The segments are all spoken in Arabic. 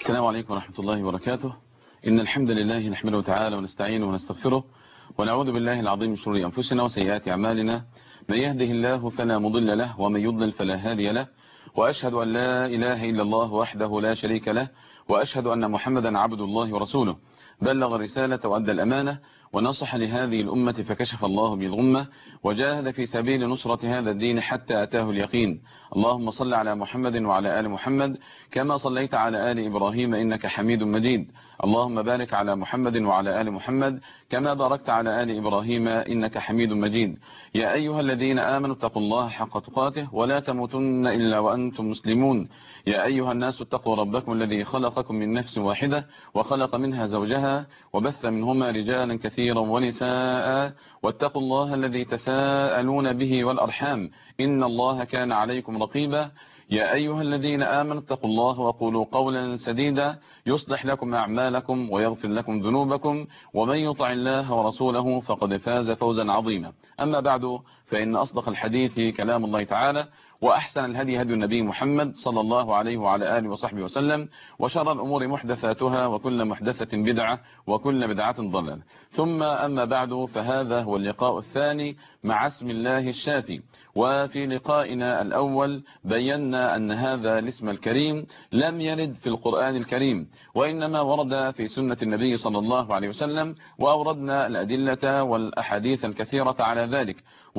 السلام عليكم ورحمة الله وبركاته. إن الحمد لله نحمده تعالى ونستعينه ونستغفره ونعوذ بالله العظيم من شرور أنفسنا وسيئات أعمالنا. من يهده الله فلا مضل له ومن يضلل فلا هادي له، وأشهد أن لا إله إلا الله وحده لا شريك له، وأشهد أن محمدا عبد الله ورسوله. بلغ الرسالة وأدى الأمانة ونصح لهذه الأمة فكشف الله به الغمة وجاهد في سبيل نصرة هذا الدين حتى أتاه اليقين. اللهم صل على محمد وعلى آل محمد كما صليت على آل إبراهيم إنك حميد مجيد. اللهم بارك على محمد وعلى آل محمد كما باركت على آل إبراهيم إنك حميد مجيد. يا أيها الذين آمنوا اتقوا الله حق تقاته ولا تموتن إلا وأنتم مسلمون. يا أيها الناس اتقوا ربكم الذي خلقكم من نفس واحدة وخلق منها زوجها وبث منهما رجالا كثيرا ونساء، واتقوا الله الذي تساءلون به والأرحام إن الله كان عليكم رقيبا. يا أيها الذين آمنوا اتقوا الله وقولوا قولا سديدا يصلح لكم أعمالكم ويغفر لكم ذنوبكم، ومن يطع الله ورسوله فقد فاز فوزا عظيما. أما بعد، فإن أصدق الحديث كلام الله تعالى، وأحسن الهدي هدي النبي محمد صلى الله عليه وعلى آله وصحبه وسلم، وشر الأمور محدثاتها وكل محدثة بدعة وكل بدعة ضلالة. ثم أما بعد، فهذا هو اللقاء الثاني مع اسم الله الشافي. وفي لقائنا الأول بينا أن هذا الاسم الكريم لم يرد في القرآن الكريم، وإنما ورد في سنة النبي صلى الله عليه وسلم، وأوردنا الأدلة والأحاديث الكثيرة على ذلك،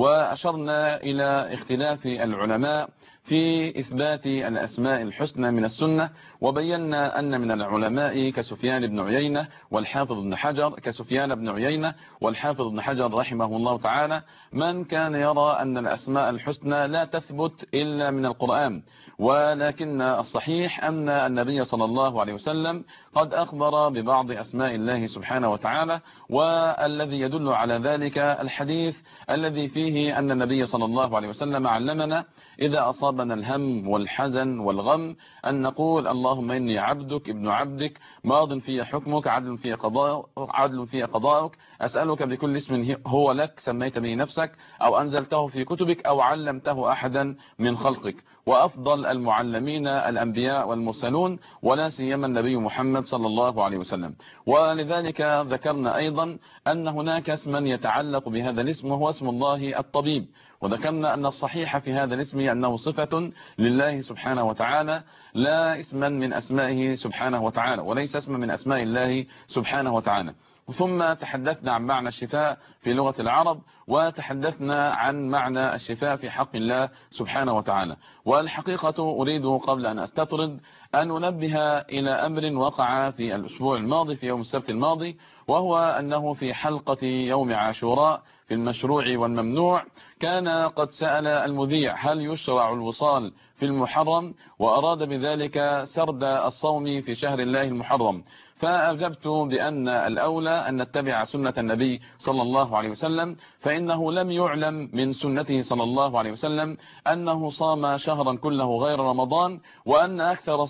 وأشرنا إلى اختلاف العلماء في إثبات الأسماء الحسنى من السنة، وبينا أن من العلماء كسفيان بن عيينة والحافظ بن حجر كسفيان بن عيينة والحافظ بن حجر رحمه الله تعالى من كان يرى أن الأسماء الحسنى لا تثبت إلا من القرآن، ولكن الصحيح أن النبي صلى الله عليه وسلم قد أخبر ببعض أسماء الله سبحانه وتعالى، والذي يدل على ذلك الحديث الذي فيه أن النبي صلى الله عليه وسلم علمنا إذا أصابنا الهم والحزن والغم أن نقول اللهم إني عبدك ابن عبدك ماض في حكمك عدل في قضاؤك أسألك بكل اسم هو لك سميت به نفسك أو أنزلته في كتبك أو علمته أحدا من خلقك. وأفضل المعلمين الأنبياء والمرسلون، ولا سيما النبي محمد صلى الله عليه وسلم. ولذلك ذكرنا أيضا أن هناك اسما يتعلق بهذا الاسم وهو اسم الله الطبيب، وذكرنا أن الصحيح في هذا الاسم أنه صفة لله سبحانه وتعالى لا اسما من أسمائه سبحانه وتعالى، وليس اسما من أسماء الله سبحانه وتعالى. ثم تحدثنا عن معنى الشفاء في لغة العرب، وتحدثنا عن معنى الشفاء في حق الله سبحانه وتعالى. والحقيقة أريد قبل أن أستطرد أن أنبه إلى أمر وقع في الأسبوع الماضي في يوم السبت الماضي، وهو أنه في حلقة يوم عاشوراء في المشروع والممنوع كان قد سأل المذيع هل يشرع الوصال في المحرم، وأراد بذلك سرد الصوم في شهر الله المحرم. فأجبت بأن الأولى أن نتبع سنة النبي صلى الله عليه وسلم، فإنه لم يعلم من سنته صلى الله عليه وسلم أنه صام شهرا كله غير رمضان، وأن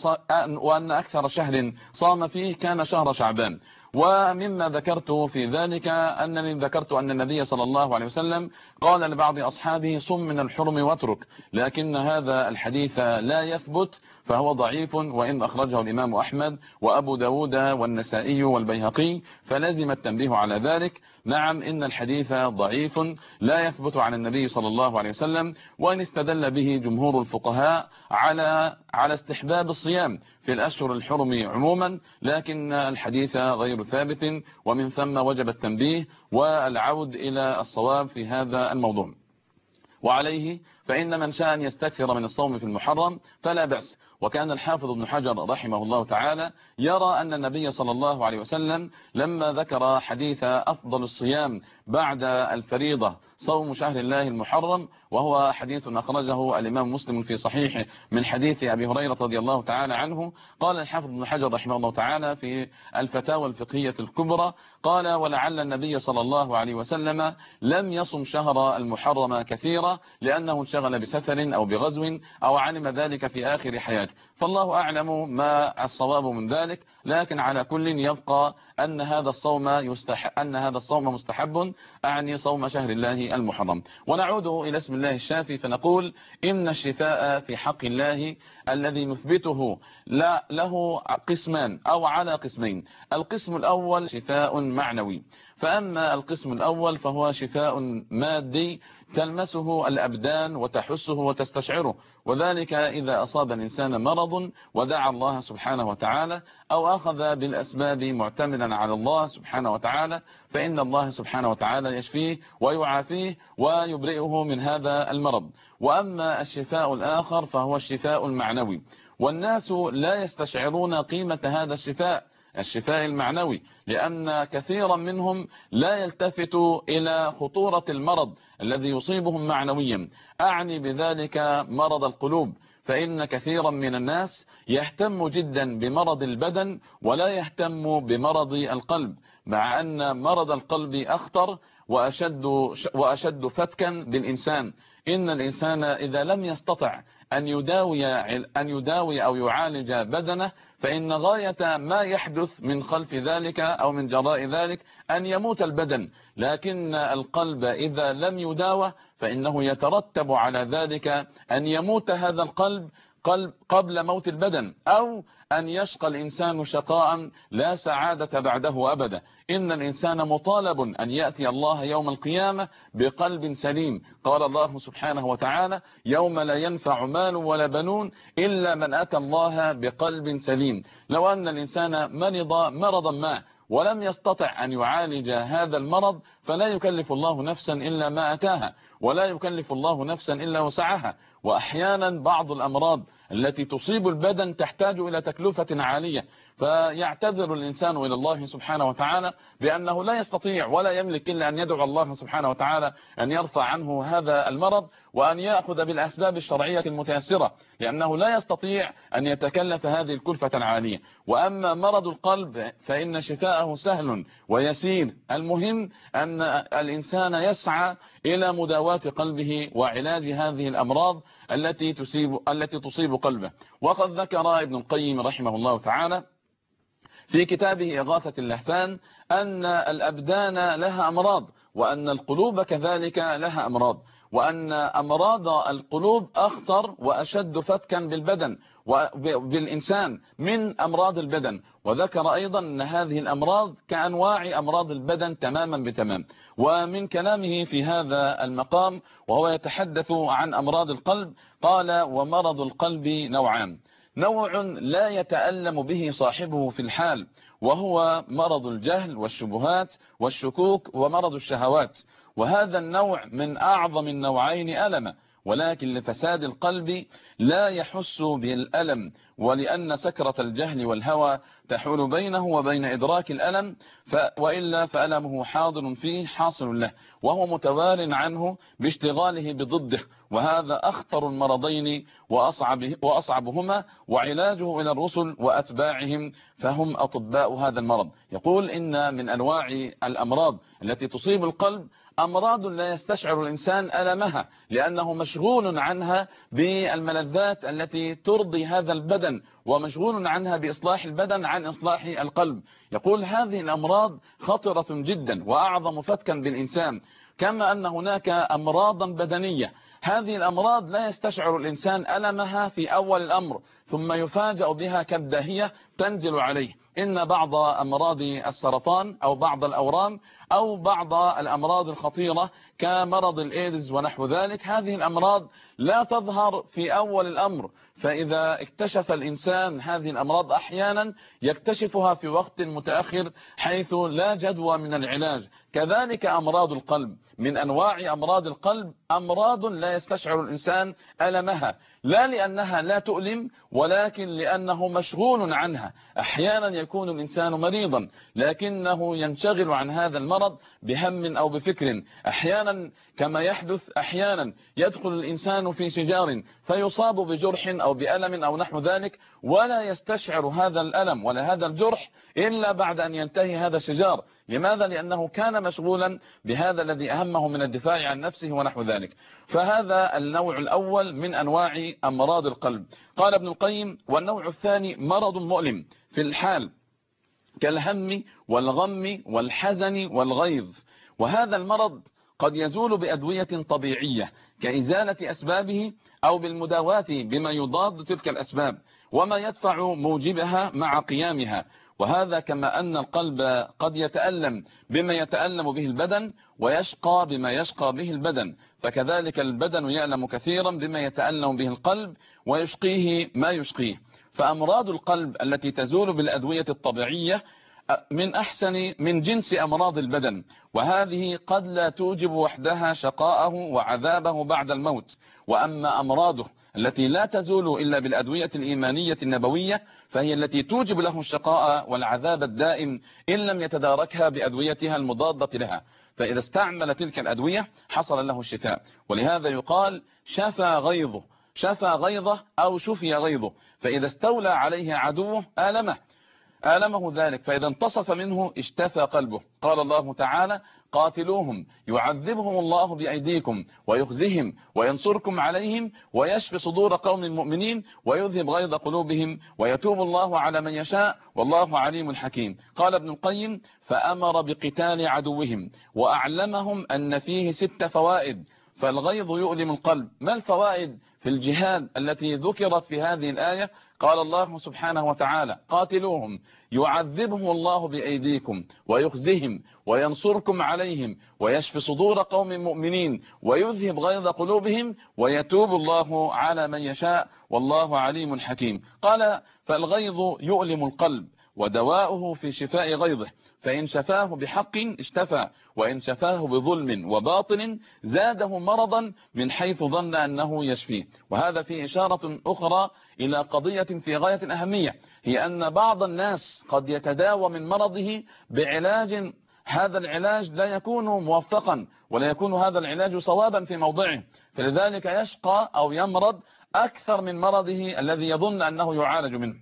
أكثر شهر صام فيه كان شهر شعبان. ومما ذكرت في ذلك أنني ذكرت أن النبي صلى الله عليه وسلم قال لبعض أصحابه صم من الحرم واترك، لكن هذا الحديث لا يثبت فهو ضعيف، وإن أخرجه الإمام أحمد وأبو داود والنسائي والبيهقي فلازم التنبيه على ذلك. نعم، إن الحديث ضعيف لا يثبت عن النبي صلى الله عليه وسلم، وإن استدل به جمهور الفقهاء على استحباب الصيام في الأشهر الحرم عموما، لكن الحديث غير ثابت، ومن ثم وجب التنبيه والعود إلى الصواب في هذا الموضوع. وعليه فإن من شاء أن يستكثر من الصوم في المحرم فلا بأس. وكان الحافظ ابن حجر رحمه الله تعالى يرى أن النبي صلى الله عليه وسلم لما ذكر حديث أفضل الصيام بعد الفريضة صوم شهر الله المحرم، وهو حديث أخرجه الإمام مسلم في صحيحه من حديث أبي هريرة رضي الله تعالى عنه، قال الحافظ ابن حجر رحمه الله تعالى في الفتاوى الفقهية الكبرى قال ولعل النبي صلى الله عليه وسلم لم يصم شهر المحرم كثيرا لأنه انشغل بسفر أو بغزو أو علم ذلك في آخر حياته، فالله أعلم ما الصواب من ذلك، لكن على كل يبقى أن هذا الصوم مستحب، أعني صوم شهر الله المحرم. ونعود إلى اسم الله الشافي فنقول إن الشفاء في حق الله الذي نثبته له قسمان أو على قسمين. القسم الأول شفاء معنوي، فأما القسم الأول فهو شفاء مادي تلمسه الأبدان وتحسه وتستشعره، وذلك إذا أصاب الإنسان مرض ودعا الله سبحانه وتعالى أو أخذ بالأسباب معتمدا على الله سبحانه وتعالى، فإن الله سبحانه وتعالى يشفيه ويعافيه ويبرئه من هذا المرض. وأما الشفاء الآخر فهو الشفاء المعنوي، والناس لا يستشعرون قيمة هذا الشفاء المعنوي، لأن كثيرا منهم لا يلتفت إلى خطورة المرض الذي يصيبهم معنويا، أعني بذلك مرض القلوب. فإن كثيرا من الناس يهتم جدا بمرض البدن ولا يهتم بمرض القلب، مع أن مرض القلب أخطر وأشد فتكا بالإنسان. إن الإنسان إذا لم يستطع أن يداوي أو يعالج بدنه، فإن غاية ما يحدث من خلف ذلك أو من جراء ذلك أن يموت البدن. لكن القلب إذا لم يداوى فإنه يترتب على ذلك أن يموت هذا القلب قبل موت البدن، أو أن يشقى الإنسان شقاء لا سعادة بعده أبدا. إن الإنسان مطالب أن يأتي الله يوم القيامة بقلب سليم. قال الله سبحانه وتعالى: يوم لا ينفع مال ولا بنون إلا من أتى الله بقلب سليم. لو أن الإنسان مرض مرضا ما ولم يستطع أن يعالج هذا المرض، فلا يكلف الله نفسا إلا ما أتاها، ولا يكلف الله نفسا إلا وسعها. وأحيانا بعض الأمراض التي تصيب البدن تحتاج إلى تكلفة عالية، فيعتذر الإنسان إلى الله سبحانه وتعالى بأنه لا يستطيع ولا يملك إلا أن يدعو الله سبحانه وتعالى أن يرفع عنه هذا المرض وأن يأخذ بالأسباب الشرعية المتيسرة، لأنه لا يستطيع أن يتكلف هذه الكلفة العالية. وأما مرض القلب فإن شفاءه سهل ويسير، المهم أن الإنسان يسعى إلى مداواة قلبه وعلاج هذه الأمراض التي تصيب قلبه. وقد ذكر ابن القيم رحمه الله تعالى في كتابه إغاثة اللهفان أن الأبدان لها أمراض، وأن القلوب كذلك لها أمراض، وأن أمراض القلوب أخطر وأشد فتكا بالبدن وبالإنسان من أمراض البدن. وذكر أيضا أن هذه الأمراض كأنواع أمراض البدن تماما بتمام. ومن كلامه في هذا المقام وهو يتحدث عن أمراض القلب قال: ومرض القلب نوعان: نوع لا يتألم به صاحبه في الحال، وهو مرض الجهل والشبهات والشكوك ومرض الشهوات، وهذا النوع من أعظم النوعين ألما، ولكن لفساد القلب لا يحس بالألم، ولأن سكرة الجهل والهوى تحول بينه وبين إدراك الألم، وإلا فألمه حاضر فيه حاصل له، وهو متوال عنه باشتغاله بضده. وهذا أخطر المرضين وأصعبهما، وعلاجه إلى الرسل وأتباعهم فهم أطباء هذا المرض. يقول: إن من أنواع الأمراض التي تصيب القلب أمراض لا يستشعر الإنسان ألمها، لأنه مشغول عنها بالملذات التي ترضي هذا البدن، ومشغول عنها بإصلاح البدن عن إصلاح القلب. يقول: هذه الأمراض خطرة جدا وأعظم فتكا بالإنسان. كما أن هناك أمراضا بدنية، هذه الأمراض لا يستشعر الإنسان ألمها في أول الأمر، ثم يفاجأ بها كالداهية تنزل عليه. إن بعض أمراض السرطان أو بعض الأورام أو بعض الأمراض الخطيرة كمرض الإيدز ونحو ذلك، هذه الأمراض لا تظهر في أول الأمر، فإذا اكتشف الإنسان هذه الأمراض أحيانا يكتشفها في وقت متأخر حيث لا جدوى من العلاج. كذلك أمراض القلب، من أنواع أمراض القلب أمراض لا يستشعر الإنسان ألمها، لا لأنها لا تؤلم، ولكن لأنه مشغول عنها. أحيانا يكون الإنسان مريضا لكنه ينشغل عن هذا المرض بهم أو بفكر. أحيانا كما يحدث أحيانا يدخل الإنسان في شجار فيصاب بجرح أو بألم أو نحو ذلك، ولا يستشعر هذا الألم ولا هذا الجرح إلا بعد أن ينتهي هذا الشجار. لماذا؟ لأنه كان مشغولا بهذا الذي أهمه من الدفاع عن نفسه ونحو ذلك. فهذا النوع الأول من أنواع أمراض القلب. قال ابن القيم: والنوع الثاني مرض مؤلم في الحال كالهم والغم والحزن والغيظ، وهذا المرض قد يزول بأدوية طبيعية كإزالة أسبابه أو بالمداواة بما يضاد تلك الأسباب وما يدفع موجبها مع قيامها. وهذا كما أن القلب قد يتألم بما يتألم به البدن ويشقى بما يشقى به البدن، فكذلك البدن يألم كثيرا بما يتألم به القلب ويشقيه ما يشقيه. فأمراض القلب التي تزول بالأدوية الطبيعية من أحسن من جنس أمراض البدن، وهذه قد لا توجب وحدها شقاءه وعذابه بعد الموت. وأما أمراضه التي لا تزول إلا بالأدوية الإيمانية النبوية فهي التي توجب له الشقاء والعذاب الدائم إن لم يتداركها بأدويتها المضادة لها، فإذا استعمل تلك الأدوية حصل له الشفاء. ولهذا يقال شفى غيظه، شفى غيظه أو شفي غيظه، فإذا استولى عليه عدوه آلمه ذلك، فإذا انتصف منه اشتفى قلبه. قال الله تعالى: قاتلوهم يعذبهم الله بأيديكم ويخزهم وينصركم عليهم ويشفي صدور قوم مؤمنين ويذهب غيظ قلوبهم ويتوب الله على من يشاء والله عليم حكيم. قال ابن القيم: فأمر بقتال عدوهم وأعلمهم أن فيه 6 فوائد. فالغيظ يؤلم القلب. ما الفوائد في الجهاد التي ذكرت في هذه الآية؟ قال الله سبحانه وتعالى: قاتلوهم يعذبهم الله بأيديكم ويخزهم وينصركم عليهم ويشفي صدور قوم مؤمنين ويذهب غيظ قلوبهم ويتوب الله على من يشاء والله عليم حكيم. قال: فالغيظ يؤلم القلب ودواؤه في شفاء غيظه، فإن شفاه بحق اشتفى، وإن شفاه بظلم وباطل زاده مرضا من حيث ظن أنه يشفيه. وهذا في إشارة أخرى إلى قضية في غاية الأهمية، هي أن بعض الناس قد يتداوى من مرضه بعلاج هذا العلاج لا يكون موفقا ولا يكون هذا العلاج صوابا في موضعه، فلذلك يشقى أو يمرض أكثر من مرضه الذي يظن أنه يعالج منه.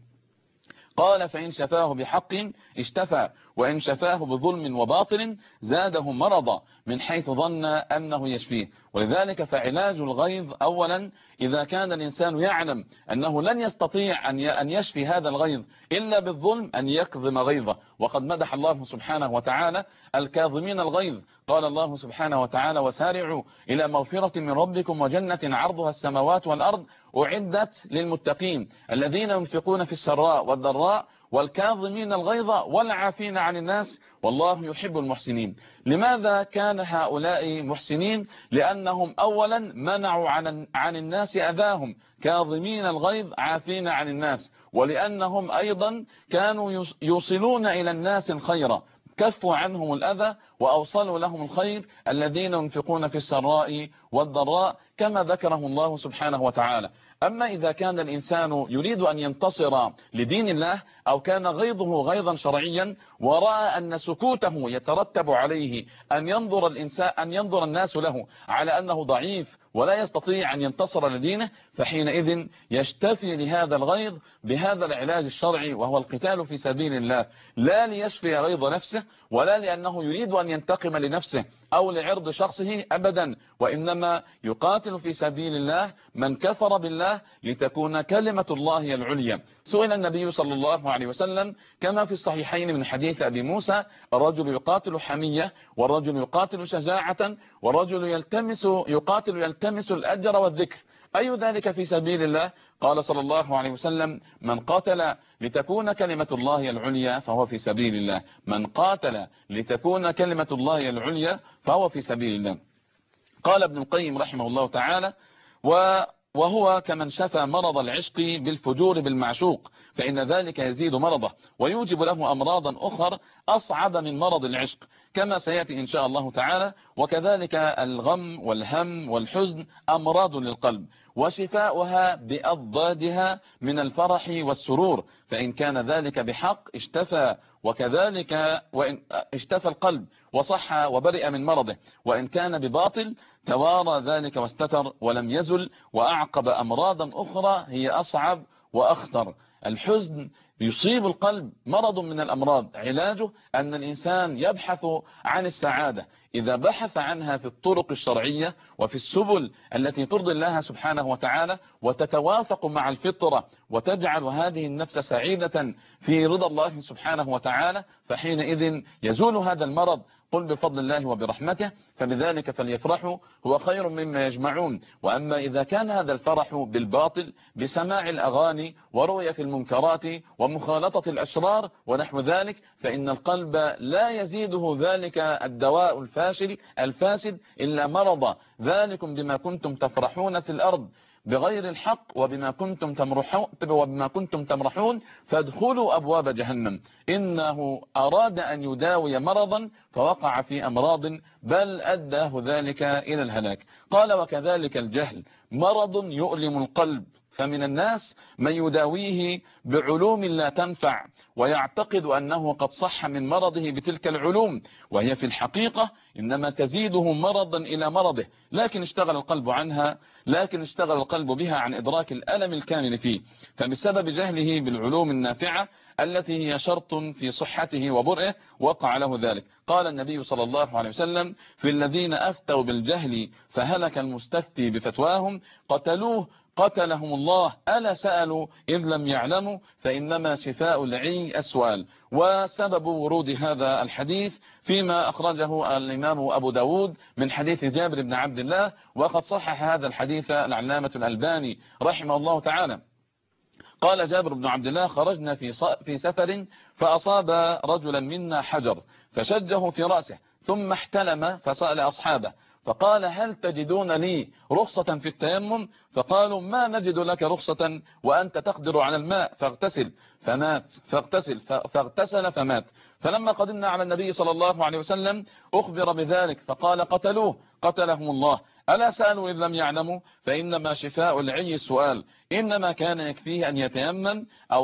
قال: فإن شفاه بحق اشتفى، وإن شفاه بظلم وباطل زاده مرضا من حيث ظن أنه يشفيه. ولذلك فعلاج الغيظ أولا إذا كان الإنسان يعلم أنه لن يستطيع أن يشفي هذا الغيظ إلا بالظلم أن يكظم غيظه. وقد مدح الله سبحانه وتعالى الكاظمين الغيظ. قال الله سبحانه وتعالى: وسارعوا إلى مغفرة من ربكم وجنة عرضها السماوات والأرض أعدت للمتقين الذين ينفقون في السراء والضراء والكاظمين الغيظ والعافين عن الناس والله يحب المحسنين. لماذا كان هؤلاء محسنين؟ لأنهم أولا منعوا عن الناس أذاهم، كاظمين الغيظ عافين عن الناس، ولأنهم أيضا كانوا يوصلون إلى الناس الخير، كفوا عنهم الأذى وأوصلوا لهم الخير الذين ينفقون في السراء والضراء كما ذكره الله سبحانه وتعالى. أما إذا كان الإنسان يريد أن ينتصر لدين الله أو كان غيظه غيظا شرعيا ورأى أن سكوته يترتب عليه أن ينظر الناس له على أنه ضعيف ولا يستطيع أن ينتصر لدينه، فحينئذ يشتفي لهذا الغيظ بهذا العلاج الشرعي وهو القتال في سبيل الله، لا ليشفي غيظ نفسه ولا لأنه يريد أن ينتقم لنفسه أو لعرض شخصه أبدا، وإنما يقاتل في سبيل الله من كفر بالله لتكون كلمة الله العليا. سئل النبي صلى الله عليه وسلم كما في الصحيحين من حديث أبي موسى: الرجل يقاتل حمية، والرجل يقاتل شجاعة، والرجل يلتمس الأجر والذكر، أي ذلك في سبيل الله؟ قال صلى الله عليه وسلم: من قاتل لتكون كلمة الله العليا فهو في سبيل الله، من قاتل لتكون كلمة الله العليا فهو في سبيل الله. قال ابن القيم رحمه الله تعالى: وهو كمن شفى مرض العشق بالفجور بالمعشوق، فإن ذلك يزيد مرضه ويوجب له أمراضا أخر أصعب من مرض العشق كما سيأتي إن شاء الله تعالى. وكذلك الغم والهم والحزن أمراض للقلب وشفاؤها بأضدادها من الفرح والسرور، فإن كان ذلك بحق اشتفى، وكذلك وإن اشتفى القلب وصح وبرئ من مرضه، وإن كان بباطل توارى ذلك واستتر ولم يزل وأعقب أمراضا أخرى هي أصعب وأخطر. الحزن يصيب القلب مرض من الأمراض، علاجه أن الإنسان يبحث عن السعادة. إذا بحث عنها في الطرق الشرعية وفي السبل التي ترضي الله سبحانه وتعالى وتتوافق مع الفطرة وتجعل هذه النفس سعيدة في رضا الله سبحانه وتعالى، فحينئذ يزول هذا المرض. قل بفضل الله وبرحمته فبذلك فليفرحوا هو خير مما يجمعون. وأما إذا كان هذا الفرح بالباطل بسماع الأغاني ورؤية المنكرات ومخالطة الأشرار ونحو ذلك، فإن القلب لا يزيده ذلك الدواء الفاسد إلا مرضا. ذلكم بما كنتم تفرحون في الأرض بغير الحق وبما كنتم تمرحون فادخلوا أبواب جهنم. إنه أراد أن يداوي مرضا فوقع في أمراض بل أداه ذلك إلى الهلاك. قال وكذلك الجهل مرض يؤلم القلب، فمن الناس من يداويه بعلوم لا تنفع ويعتقد أنه قد صح من مرضه بتلك العلوم، وهي في الحقيقة إنما تزيده مرضا إلى مرضه، لكن اشتغل القلب بها عن إدراك الألم الكامل فيه. فبسبب جهله بالعلوم النافعة التي هي شرط في صحته وبرئه وقع له ذلك. قال النبي صلى الله عليه وسلم في الذين أفتوا بالجهل فهلك المستفتي بفتواهم قتلهم الله ألا سألوا إذ لم يعلموا فإنما شفاء العي السؤال. وسبب ورود هذا الحديث فيما أخرجه الإمام أبو داود من حديث جابر بن عبد الله، وقد صحح هذا الحديث العلامة الألباني رحمه الله تعالى. قال جابر بن عبد الله خرجنا في سفر فأصاب رجلا منا حجر فشجه في رأسه ثم احتلم فسأل أصحابه فقال هل تجدون لي رخصة في التيمم؟ فقالوا ما نجد لك رخصة وأنت تقدر على الماء فاغتسل فمات. فلما قدمنا على النبي صلى الله عليه وسلم أخبر بذلك فقال قتلهم الله ألا سألوا إذ لم يعلموا فإنما شفاء العي السؤال. إنما كان يكفيه أن يتيمم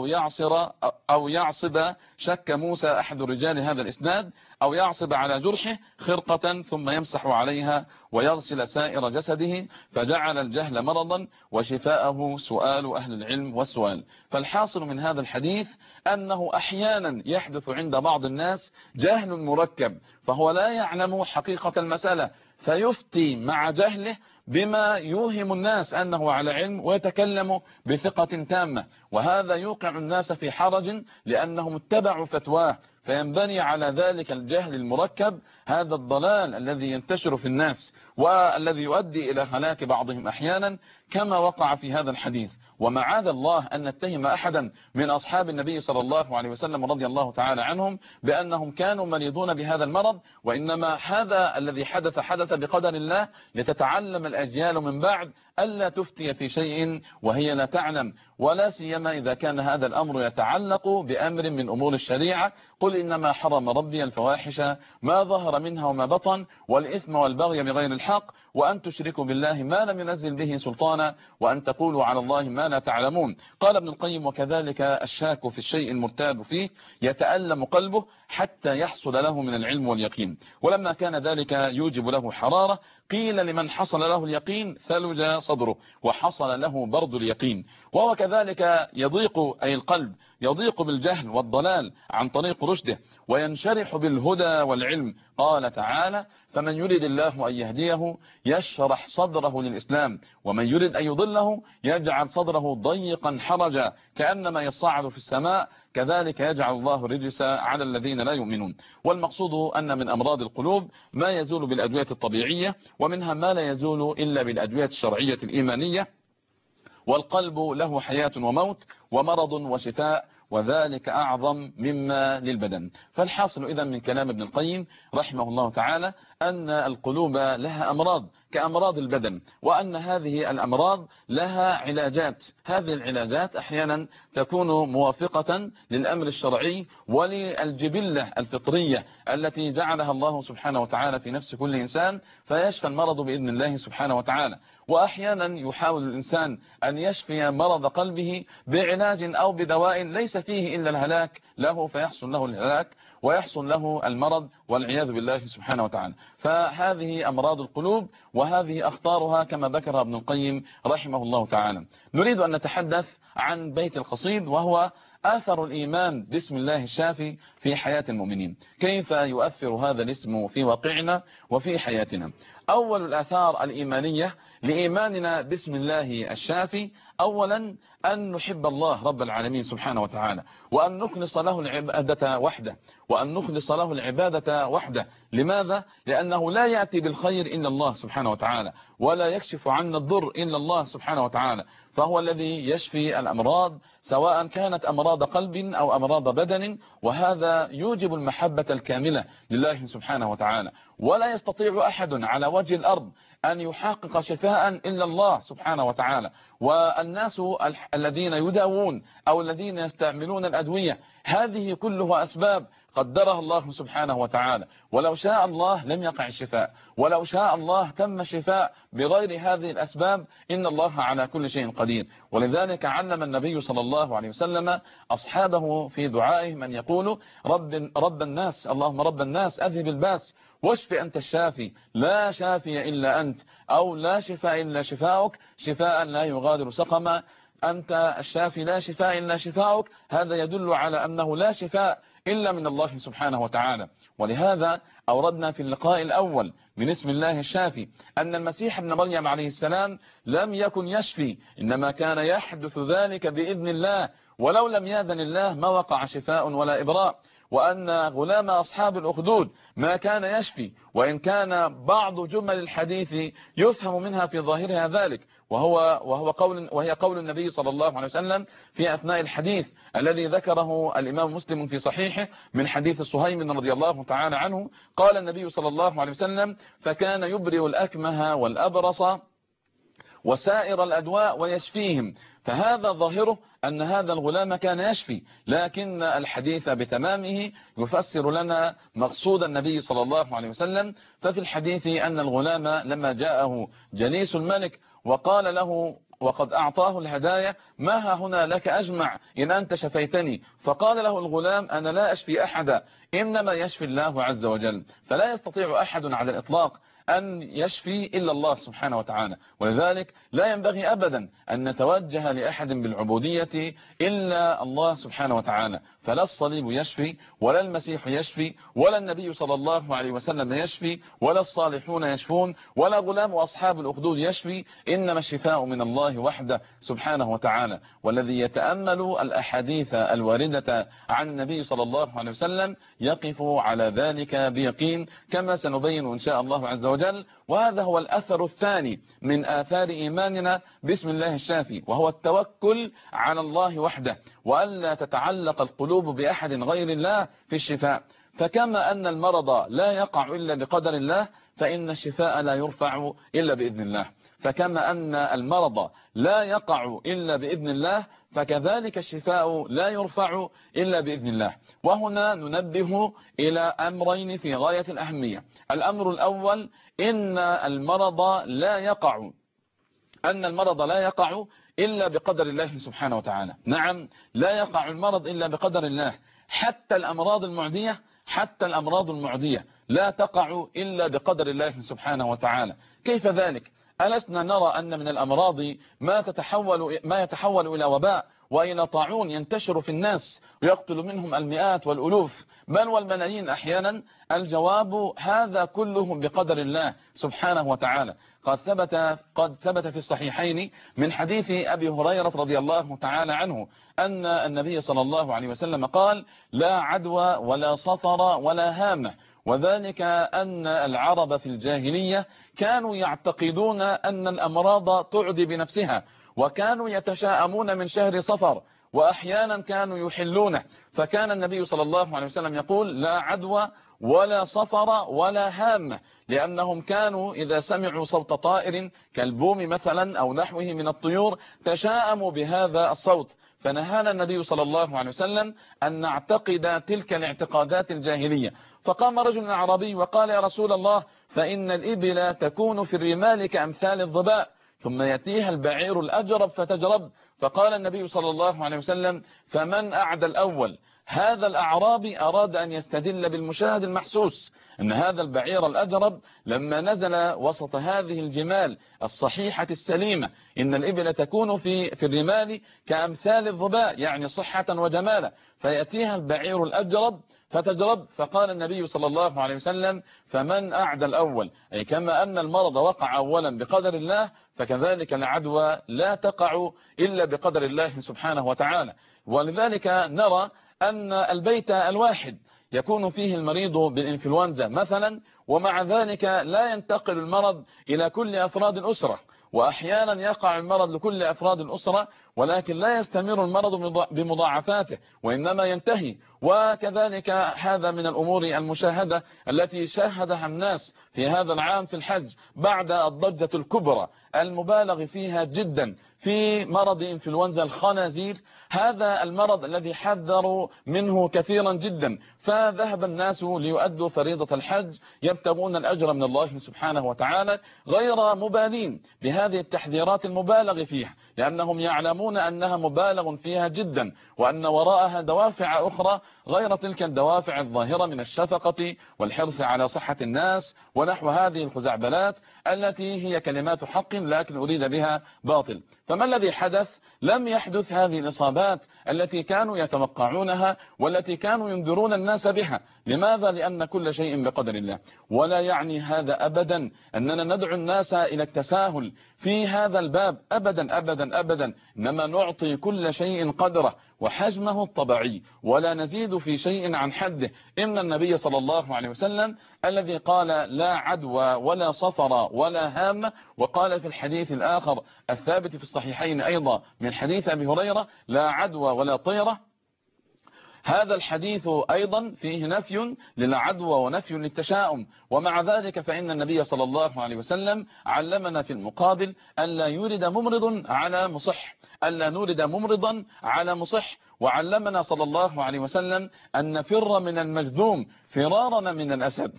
أو يعصب شك موسى أحد رجال هذا الإسناد أو يعصب على جرحه خرقة ثم يمسح عليها ويغسل سائر جسده، فجعل الجهل مرضا وشفاءه سؤال أهل العلم والسؤال. فالحاصل من هذا الحديث أنه أحيانا يحدث عند بعض الناس جهل مركب، فهو لا يعلم حقيقة المسألة فيفتي مع جهله بما يوهم الناس أنه على علم ويتكلم بثقة تامة، وهذا يوقع الناس في حرج لأنهم اتبعوا فتواه، فينبني على ذلك الجهل المركب هذا الضلال الذي ينتشر في الناس والذي يؤدي إلى هلاك بعضهم أحيانا كما وقع في هذا الحديث. ومعاذ الله أن نتهم أحدا من أصحاب النبي صلى الله عليه وسلم رضي الله تعالى عنهم بأنهم كانوا مريضون بهذا المرض، وإنما هذا الذي حدث بقدر الله لتتعلم الأجيال من بعد ألا تفتي في شيء وهي لا تعلم، ولا سيما إذا كان هذا الأمر يتعلق بأمر من أمور الشريعة. قل إنما حرم ربي الفواحش ما ظهر منها وما بطن والإثم والبغي بغير الحق وأن تشركوا بالله ما لم ينزل به سلطانا وأن تقولوا على الله ما لا تعلمون. قال ابن القيم وكذلك الشاك في الشيء المرتاب فيه يتألم قلبه حتى يحصل له من العلم واليقين، ولما كان ذلك يوجب له حرارة قيل لمن حصل له اليقين ثلج صدره وحصل له برد اليقين. وهو كذلك يضيق أي القلب يضيق بالجهل والضلال عن طريق رشده وينشرح بالهدى والعلم. قال تعالى فمن يريد الله أن يهديه يشرح صدره للإسلام ومن يريد أن يضله يجعل صدره ضيقا حرجا كأنما يصعد في السماء كذلك يجعل الله الرجس على الذين لا يؤمنون. والمقصود أن من أمراض القلوب ما يزول بالأدوية الطبيعية ومنها ما لا يزول إلا بالأدوية الشرعية الإيمانية، والقلب له حياة وموت ومرض وشفاء وذلك أعظم مما للبدن. فالحاصل إذن من كلام ابن القيم رحمه الله تعالى أن القلوب لها أمراض كأمراض البدن، وأن هذه الأمراض لها علاجات. هذه العلاجات أحيانا تكون موافقة للأمر الشرعي وللجبلة الفطرية التي جعلها الله سبحانه وتعالى في نفس كل إنسان فيشفى المرض بإذن الله سبحانه وتعالى. وأحيانا يحاول الإنسان أن يشفي مرض قلبه بعلاج أو بدواء ليس فيه إلا الهلاك له فيحصل له الهلاك، ويحصل له المرض والعياذ بالله سبحانه وتعالى. فهذه أمراض القلوب وهذه أخطارها كما ذكر ابن القيم رحمه الله تعالى. نريد أن نتحدث عن بيت القصيد، وهو أثر الإيمان باسم الله الشافي في حياة المؤمنين. كيف يؤثر هذا الاسم في واقعنا وفي حياتنا؟ أول الآثار الإيمانية لإيماننا باسم الله الشافي، أولا أن نحب الله رب العالمين سبحانه وتعالى، وأن نخلص له العبادة وحده، وأن نخلص له العبادة وحده. لماذا؟ لأنه لا يأتي بالخير إلا الله سبحانه وتعالى، ولا يكشف عنا الضر إلا الله سبحانه وتعالى. فهو الذي يشفي الأمراض، سواء كانت أمراض قلب أو أمراض بدن، وهذا يوجب المحبة الكاملة لله سبحانه وتعالى. ولا يستطيع أحد على وجه الأرض أن يحقق شفاء إلا الله سبحانه وتعالى. والناس الذين يداوون أو الذين يستعملون الأدوية، هذه كلها أسباب قدرها الله سبحانه وتعالى، ولو شاء الله لم يقع الشفاء، ولو شاء الله تم الشفاء بغير هذه الأسباب. إن الله على كل شيء قدير. ولذلك علم النبي صلى الله عليه وسلم أصحابه في دعائهم أن يقولوا رب الناس، اللهم رب الناس أذهب الباس واشف أنت الشافي لا شافي إلا أنت، أو لا شفاء إلا شفاؤك شفاء لا يغادر سقما. أنت الشافي لا شفاء إلا شفاؤك، هذا يدل على أنه لا شفاء إلا من الله سبحانه وتعالى. ولهذا أوردنا في اللقاء الأول من اسم الله الشافي أن المسيح ابن مريم عليه السلام لم يكن يشفي، إنما كان يحدث ذلك بإذن الله، ولو لم يأذن الله ما وقع شفاء ولا إبراء. وأن غلام أصحاب الأخدود ما كان يشفي، وإن كان بعض جمل الحديث يفهم منها في ظاهرها ذلك، وهي قول النبي صلى الله عليه وسلم في أثناء الحديث الذي ذكره الإمام مسلم في صحيحه من حديث صهيم رضي الله تعالى عنه. قال النبي صلى الله عليه وسلم: فكان يبرئ الأكمه والأبرص وسائر الأدواء ويشفيهم. فهذا ظاهره أن هذا الغلام كان يشفي، لكن الحديث بتمامه يفسر لنا مقصود النبي صلى الله عليه وسلم. ففي الحديث أن الغلام لما جاءه جليس الملك وقال له وقد أعطاه الهدايا: ما ها هنا لك أجمع إن أنت شفيتني. فقال له الغلام: أنا لا أشفي أحدا، إنما يشفي الله عز وجل. فلا يستطيع أحد على الإطلاق أن يشفي إلا الله سبحانه وتعالى. ولذلك لا ينبغي أبدا أن نتوجه لأحد بالعبودية إلا الله سبحانه وتعالى. فلا الصليب يشفي، ولا المسيح يشفي، ولا النبي صلى الله عليه وسلم يشفي، ولا الصالحون يشفون، ولا غلام أصحاب الأخدود يشفي. إنما الشفاء من الله وحده سبحانه وتعالى. والذي يتأمل الأحاديث الواردة عن النبي صلى الله عليه وسلم يقف على ذلك بيقين، كما سنبين إن شاء الله عز وجل. وهذا هو الأثر الثاني من آثار إيماننا باسم الله الشافي، وهو التوكل على الله وحده، وألا تتعلق القلوب بأحد غير الله في الشفاء. فكما أن المرض لا يقع إلا بقدر الله، فإن الشفاء لا يرفع إلا بإذن الله. فكما أن المرض لا يقع إلا بإذن الله، فكذلك الشفاء لا يرفع إلا بإذن الله. وهنا ننبه إلى أمرين في غاية الأهمية. الأمر الأول: إن المرض لا يقع إلا بقدر الله سبحانه وتعالى. نعم، لا يقع المرض إلا بقدر الله. حتى الأمراض المعدية لا تقع إلا بقدر الله سبحانه وتعالى. كيف ذلك؟ ألسنا نرى أن من الأمراض ما يتحول إلى وباء وإلى طاعون ينتشر في الناس ويقتل منهم المئات والألوف بل والملايين أحيانا؟ الجواب: هذا كله بقدر الله سبحانه وتعالى. قد ثبت في الصحيحين من حديث أبي هريرة رضي الله تعالى عنه أن النبي صلى الله عليه وسلم قال: لا عدوى ولا صفر ولا هامة. وذلك أن العرب في الجاهلية كانوا يعتقدون أن الأمراض تعدي بنفسها، وكانوا يتشاءمون من شهر صفر، وأحيانا كانوا يحلونه. فكان النبي صلى الله عليه وسلم يقول: لا عدوى ولا صفر ولا هامة، لأنهم كانوا إذا سمعوا صوت طائر كالبوم مثلا أو نحوه من الطيور تشاءموا بهذا الصوت. فنهانا النبي صلى الله عليه وسلم أن نعتقد تلك الاعتقادات الجاهلية. فقام رجل أعرابي وقال: يا رسول الله، فإن الإبل تكون في الرمال كأمثال الظباء، ثم يأتيها البعير الأجرب فتجرب. فقال النبي صلى الله عليه وسلم: فمن أعدى الأول؟ هذا الأعرابي أراد أن يستدل بالمشاهد المحسوس أن هذا البعير الأجرب لما نزل وسط هذه الجمال الصحيحة السليمة، إن الإبل تكون في الرمال كأمثال الظباء، يعني صحة وجمالا، فيأتيها البعير الأجرب فتجرب. فقال النبي صلى الله عليه وسلم: فمن أعدى الأول، أي كما أن المرض وقع أولا بقدر الله، فكذلك العدوى لا تقع إلا بقدر الله سبحانه وتعالى. ولذلك نرى أن البيت الواحد يكون فيه المريض بالإنفلونزا مثلا، ومع ذلك لا ينتقل المرض إلى كل أفراد الأسرة، وأحيانا يقع المرض لكل أفراد الأسرة ولكن لا يستمر المرض بمضاعفاته وإنما ينتهي. وكذلك هذا من الأمور المشاهدة التي شاهدها الناس في هذا العام في الحج بعد الضجة الكبرى المبالغ فيها جدا في مرض إنفلونزا الخنازير، هذا المرض الذي حذروا منه كثيرا جدا، فذهب الناس ليؤدوا فريضة الحج يبتغون الأجر من الله سبحانه وتعالى، غير مبالين بهذه التحذيرات المبالغ فيها، لأنهم يعلمون أنها مبالغ فيها جدا، وأن وراءها دوافع أخرى غير تلك الدوافع الظاهرة من الشفقة والحرص على صحة الناس ونحو هذه الخزعبلات التي هي كلمات حق لكن أريد بها باطل. فما الذي حدث؟ لم يحدث هذه الإصابات التي كانوا يتوقعونها والتي كانوا ينذرون الناس بها. لماذا؟ لأن كل شيء بقدر الله. ولا يعني هذا أبدا أننا ندعو الناس إلى التساهل في هذا الباب، أبدا أبدا أبدا، إنما نعطي كل شيء قدره وحجمه الطبيعي ولا نزيد في شيء عن حده. إن النبي صلى الله عليه وسلم الذي قال: لا عدوى ولا صفر ولا هامة، وقال في الحديث الآخر الثابت في الصحيحين أيضا من حديث أبي هريرة: لا عدوى ولا طيرة. هذا الحديث أيضا فيه نفي للعدوى ونفي للتشاؤم، ومع ذلك فإن النبي صلى الله عليه وسلم علمنا في المقابل ألا يورد ممرض على مصح، ألا نورد ممرضا على مصح، وعلمنا صلى الله عليه وسلم أن نفر من المجذوم فرارنا من الأسد.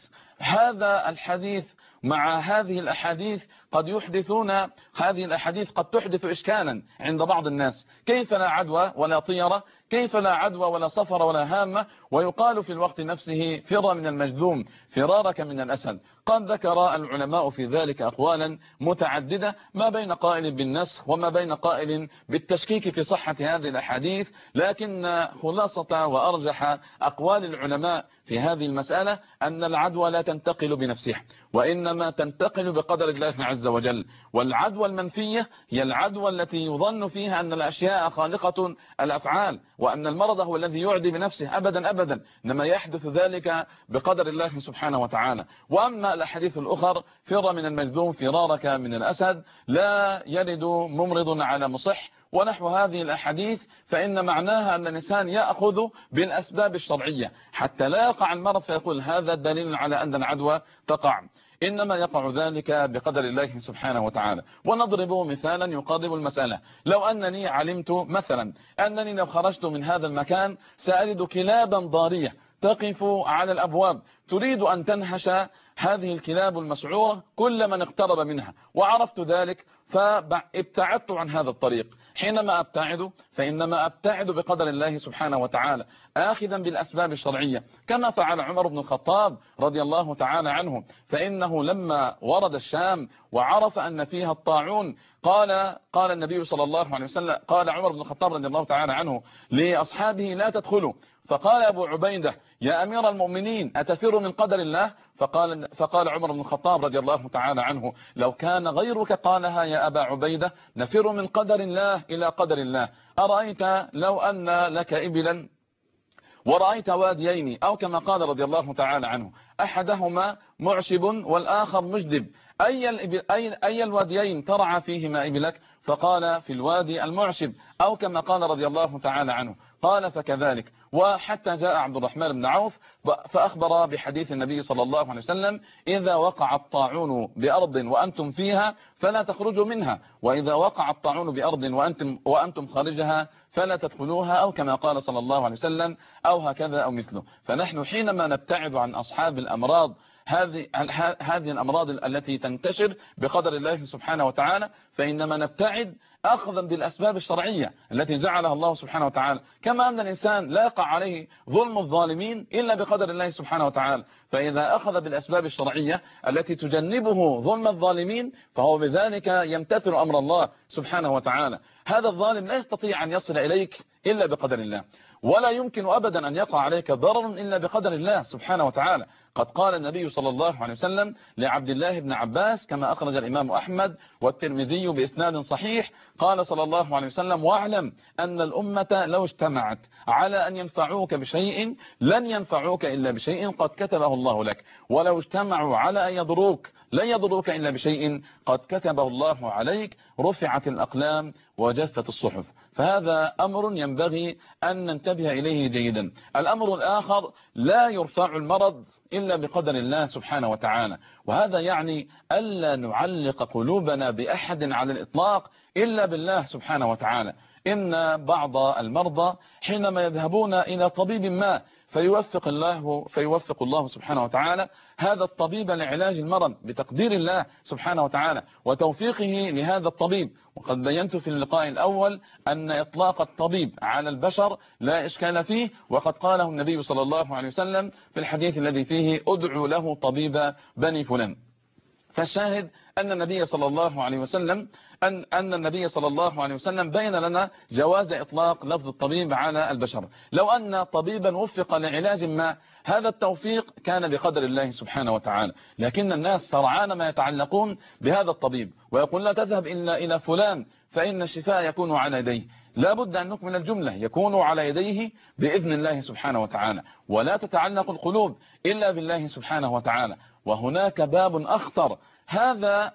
هذا الحديث مع هذه الأحاديث قد يحدثون، هذه الأحاديث قد تحدث إشكالا عند بعض الناس. كيف لا عدوى ولا طيرة؟ كيف لا عدوى ولا صفر ولا هامة؟ ويقال في الوقت نفسه: فر من المجذوم فرارك من الأسد. قد ذكر العلماء في ذلك أقوالا متعددة، ما بين قائل بالنسخ وما بين قائل بالتشكيك في صحة هذه الأحاديث، لكن خلاصة وأرجح أقوال العلماء في هذه المسألة أن العدوى لا تنتقل بنفسها، وإنما تنتقل بقدر الله عز وجل. والعدوى المنفية هي العدوى التي يظن فيها أن الأشياء خالقة الأفعال، وأن المرض هو الذي يعدي بنفسه. أبدا أبدا، إنما يحدث ذلك بقدر الله سبحانه وتعالى. وأما الأحاديث الأخر: فر من المجذوم فرارك من الأسد، لا يرد ممرض على مصح، ونحو هذه الأحاديث، فإن معناها أن الإنسان يأخذ بالأسباب الشرعية حتى لا يقع المرض فيقول هذا دليل على أن العدوى تقع، إنما يقع ذلك بقدر الله سبحانه وتعالى. ونضرب مثالا يقارب المسألة: لو أنني علمت مثلا أنني لو خرجت من هذا المكان سأجد كلابا ضارية تقف على الأبواب تريد أن تنهش هذه الكلاب المسعورة كل من اقترب منها، وعرفت ذلك فابتعدت عن هذا الطريق. حينما أبتعد فإنما أبتعد بقدر الله سبحانه وتعالى آخذا بالأسباب الشرعية، كما فعل عمر بن الخطاب رضي الله تعالى عنه، فإنه لما ورد الشام وعرف أن فيها الطاعون قال النبي صلى الله عليه وسلم، قال عمر بن الخطاب رضي الله تعالى عنه لأصحابه: لا تدخلوا. فقال أبو عبيدة: يا أمير المؤمنين أتفر من قدر الله؟ فقال عمر بن الخطاب رضي الله تعالى عنه: لو كان غيرك قالها يا أبا عبيدة نفر من قدر الله إلى قدر الله. أرأيت لو أن لك إبلا ورأيت واديين، أو كما قال رضي الله تعالى عنه: أحدهما معشب والآخر مجدب، أي الواديين ترعى فيهما إبلك؟ فقال: في الوادي المعشب، أو كما قال رضي الله تعالى عنه. قال: فكذلك. وحتى جاء عبد الرحمن بن عوف فأخبر بحديث النبي صلى الله عليه وسلم: إذا وقع الطاعون بأرض وأنتم فيها فلا تخرجوا منها، وإذا وقع الطاعون بأرض وأنتم خارجها فلا تدخلوها، أو كما قال صلى الله عليه وسلم، أو هكذا أو مثله. فنحن حينما نبتعد عن أصحاب الأمراض هذه الأمراض التي تنتشر بقدر الله سبحانه وتعالى، فإنما نبتعد أخذا بالأسباب الشرعية التي جعلها الله سبحانه وتعالى. كما أن الإنسان لا يقع عليه ظلم الظالمين إلا بقدر الله سبحانه وتعالى، فإذا أخذ بالأسباب الشرعية التي تجنبه ظلم الظالمين فهو بذلك يمتثل أمر الله سبحانه وتعالى. هذا الظالم لا يستطيع أن يصل إليك إلا بقدر الله، ولا يمكن أبدا أن يقع عليك ضرر إلا بقدر الله سبحانه وتعالى. قد قال النبي صلى الله عليه وسلم لعبد الله بن عباس كما أخرج الإمام أحمد والترمذي بإسناد صحيح، قال صلى الله عليه وسلم: واعلم أن الأمة لو اجتمعت على أن ينفعوك بشيء لن ينفعوك إلا بشيء قد كتبه الله لك، ولو اجتمعوا على أن يضروك لن يضروك إلا بشيء قد كتبه الله عليك، رفعت الأقلام وجفت الصحف. فهذا أمر ينبغي أن ننتبه إليه جيدا. الأمر الآخر: لا يرفع المرض إلا بقدر الله سبحانه وتعالى، وهذا يعني ألا نعلق قلوبنا بأحد على الإطلاق إلا بالله سبحانه وتعالى. إن بعض المرضى حينما يذهبون إلى طبيب ما فيوفق الله سبحانه وتعالى هذا الطبيب لعلاج المرض بتقدير الله سبحانه وتعالى وتوفيقه لهذا الطبيب. وقد بينت في اللقاء الأول أن إطلاق الطبيب على البشر لا إشكال فيه، وقد قاله النبي صلى الله عليه وسلم في الحديث الذي فيه: ادعوا له طبيب بني فلان. فالشاهد أن النبي صلى الله عليه وسلم النبي صلى الله عليه وسلم بين لنا جواز إطلاق لفظ الطبيب على البشر. لو أن طبيبا وفق لعلاج ما، هذا التوفيق كان بقدر الله سبحانه وتعالى، لكن الناس سرعان ما يتعلقون بهذا الطبيب ويقول: لا تذهب إلا إلى فلان فإن الشفاء يكون على يديه. لا بد أن نكمل الجملة: يكون على يديه بإذن الله سبحانه وتعالى، ولا تتعلق القلوب إلا بالله سبحانه وتعالى. وهناك باب أخطر، هذا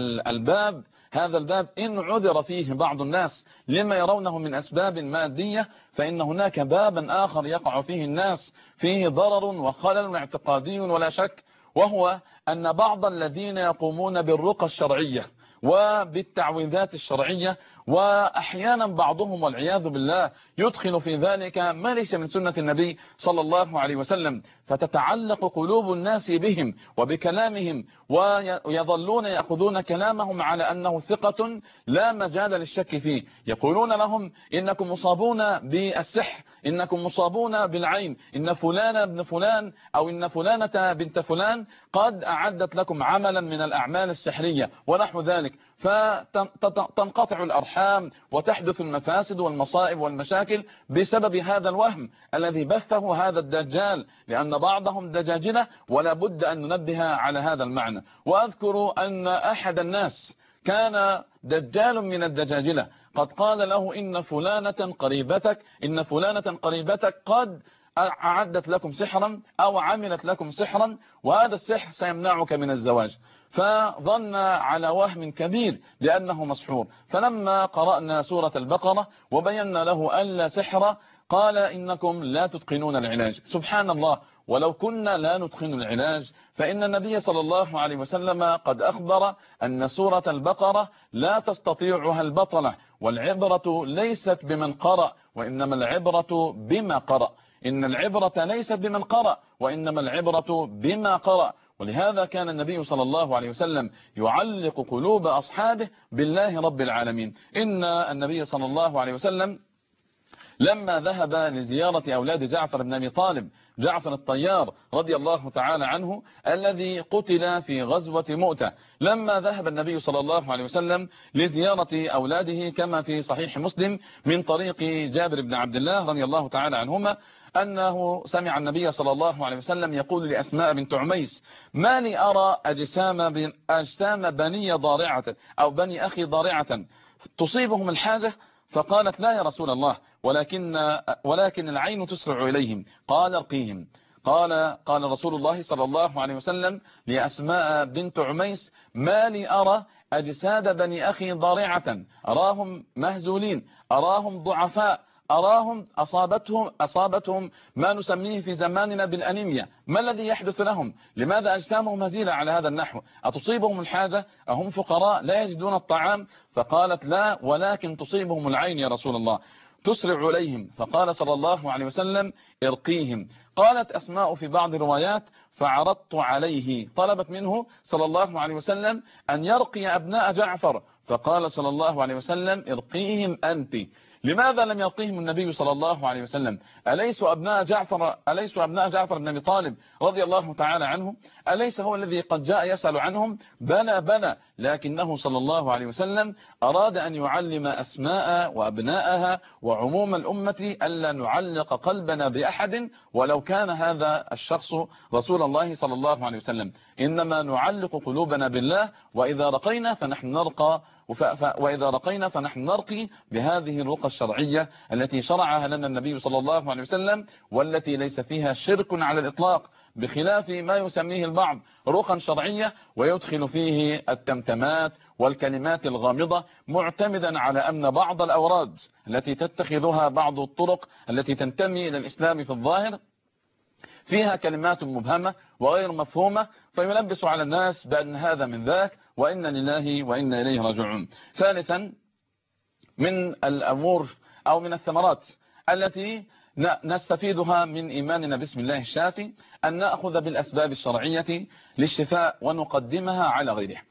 الباب إن عذر فيه بعض الناس لما يرونه من أسباب مادية، فإن هناك بابا آخر يقع فيه الناس فيه ضرر وخلل اعتقادي ولا شك، وهو أن بعض الذين يقومون بالرقى الشرعية وبالتعويذات الشرعية، وأحيانا بعضهم والعياذ بالله يدخل في ذلك ما ليس من سنة النبي صلى الله عليه وسلم، فتتعلق قلوب الناس بهم وبكلامهم، ويظلون يأخذون كلامهم على أنه ثقة لا مجال للشك فيه. يقولون لهم: إنكم مصابون بالسحر، إنكم مصابون بالعين، إن فلان ابن فلان أو إن فلانة بنت فلان قد أعدت لكم عملا من الأعمال السحرية ونحو ذلك، فتنقطع الأرحام وتحدث المفاسد والمصائب والمشاكل بسبب هذا الوهم الذي بثه هذا الدجال، لأن بعضهم دجاجلة ولا بد أن ننبه على هذا المعنى. وأذكر أن أحد الناس كان دجال من الدجاجلة قد قال له: إن فلانة قريبتك قد أعدت لكم سحرا أو عملت لكم سحرا، وهذا السحر سيمنعك من الزواج. فظن على وهم كبير لأنه مسحور. فلما قرأنا سورة البقرة وبينا له ألا سحر، قال: إنكم لا تتقنون العلاج. سبحان الله، ولو كنا لا نتقن العلاج فإن النبي صلى الله عليه وسلم قد أخبر أن سورة البقرة لا تستطيعها البطلة، والعبرة ليست بمن قرأ وإنما العبرة بما قرأ. إن العبرة ليست بمن قرأ وإنما العبرة بما قرأ. ولهذا كان النبي صلى الله عليه وسلم يعلق قلوب أصحابه بالله رب العالمين. إن النبي صلى الله عليه وسلم لما ذهب لزيارة أولاد جعفر بن أبي طالب، جعفر الطيار رضي الله تعالى عنه الذي قتل في غزوة مؤتة، لما ذهب النبي صلى الله عليه وسلم لزيارة أولاده كما في صحيح مسلم من طريق جابر بن عبد الله رضي الله تعالى عنهما أنه سمع النبي صلى الله عليه وسلم يقول لأسماء بنت عميس: ما لي أرى أجسام بني ضارعة أو بني أخي ضارعة تصيبهم الحاجة؟ فقالت: لا يا رسول الله، ولكن العين تسرع إليهم. قال: ارقيهم. قال رسول الله صلى الله عليه وسلم لأسماء بنت عميس: ما لي أرى أجساد بني أخي ضارعة، أراهم مهزولين، أراهم ضعفاء، أراهم أصابتهم ما نسميه في زماننا بالأنيميا. ما الذي يحدث لهم؟ لماذا أجسامهم هزيلة على هذا النحو؟ أتصيبهم الحاجة؟ أهم فقراء لا يجدون الطعام؟ فقالت: لا، ولكن تصيبهم العين يا رسول الله. تسرع إليهم، فقال صلى الله عليه وسلم ارقيهم. قالت أسماء في بعض الروايات فعرضت عليه، طلبت منه صلى الله عليه وسلم أن يرقي أبناء جعفر، فقال صلى الله عليه وسلم ارقيهم أنت. لماذا لم يرقيهم النبي صلى الله عليه وسلم؟ أليسوا أبناء جعفر بن أبي طالب رضي الله تعالى عنه؟ أليس هو الذي قد جاء يسأل عنهم؟ بلى بلى، لكنه صلى الله عليه وسلم أراد أن يعلم أسماء وأبناءها وعموم الأمة ألا نعلق قلبنا بأحد ولو كان هذا الشخص رسول الله صلى الله عليه وسلم، إنما نعلق قلوبنا بالله، وإذا رقينا فنحن نرقي بهذه الرقى الشرعية التي شرعها لنا النبي صلى الله عليه وسلم، والتي ليس فيها شرك على الإطلاق، بخلاف ما يسميه البعض رقى شرعية ويدخل فيه التمتمات والكلمات الغامضة، معتمدا على أن بعض الأوراد التي تتخذها بعض الطرق التي تنتمي إلى الإسلام في الظاهر فيها كلمات مبهمة وغير مفهومة، فيلبس على الناس بأن هذا من ذاك، وإن لله وإنا إليه راجعون. ثالثا، من الأمور أو من الثمرات التي نستفيدها من إيماننا باسم الله الشافي أن نأخذ بالأسباب الشرعية للشفاء ونقدمها على غيرها.